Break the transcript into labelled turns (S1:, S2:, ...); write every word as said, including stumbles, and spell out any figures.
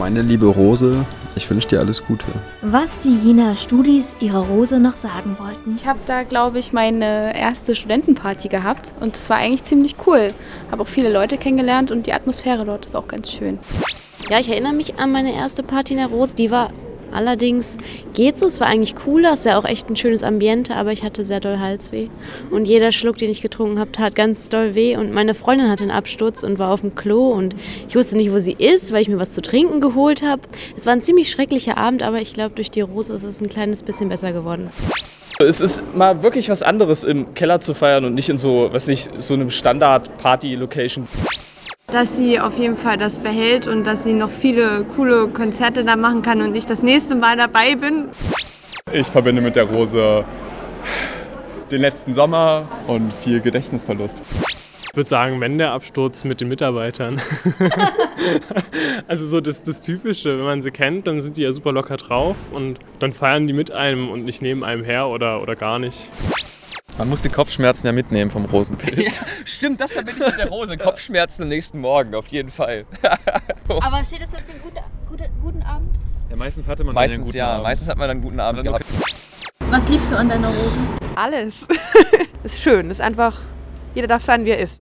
S1: Meine liebe Rose, ich wünsche dir alles Gute.
S2: Was die Jenaer Studis ihrer Rose noch sagen wollten.
S3: Ich habe da, glaube ich, meine erste Studentenparty gehabt und das war eigentlich ziemlich cool. Habe auch viele Leute kennengelernt und die Atmosphäre dort ist auch ganz schön.
S4: Ja, ich erinnere mich an meine erste Party in der Rose. Die war allerdings, geht so, es war eigentlich cooler, es ist ja auch echt ein schönes Ambiente, aber ich hatte sehr doll Halsweh. Und jeder Schluck, den ich getrunken habe, tat ganz doll weh. Und meine Freundin hatte einen Absturz und war auf dem Klo und ich wusste nicht, wo sie ist, weil ich mir was zu trinken geholt habe. Es war ein ziemlich schrecklicher Abend, aber ich glaube, durch die Rose ist es ein kleines bisschen besser geworden.
S5: Es ist mal wirklich was anderes, im Keller zu feiern und nicht in so, weiß nicht, so einem Standard-Party-Location.
S6: Dass sie auf jeden Fall das behält und dass sie noch viele coole Konzerte da machen kann und ich das nächste Mal dabei bin.
S7: Ich verbinde mit der Rose den letzten Sommer und viel Gedächtnisverlust.
S8: Ich würde sagen, wenn der Absturz mit den Mitarbeitern. Also so das, das Typische, wenn man sie kennt, dann sind die ja super locker drauf und dann feiern die mit einem und nicht neben einem her oder, oder gar nicht.
S9: Man muss die Kopfschmerzen ja mitnehmen vom Rosenpilz.
S10: Ja, stimmt, das verbinde ich mit der Rose. Kopfschmerzen am nächsten Morgen, auf jeden Fall.
S2: Aber steht das dann für einen guten, guten, guten Abend?
S9: Ja, meistens hatte man
S10: meistens,
S9: einen guten
S10: ja,
S9: Abend.
S10: meistens hat man einen guten Abend gehabt.
S2: Was liebst du an deiner Rose?
S6: Alles. Ist schön, ist einfach, jeder darf sein, wie er ist.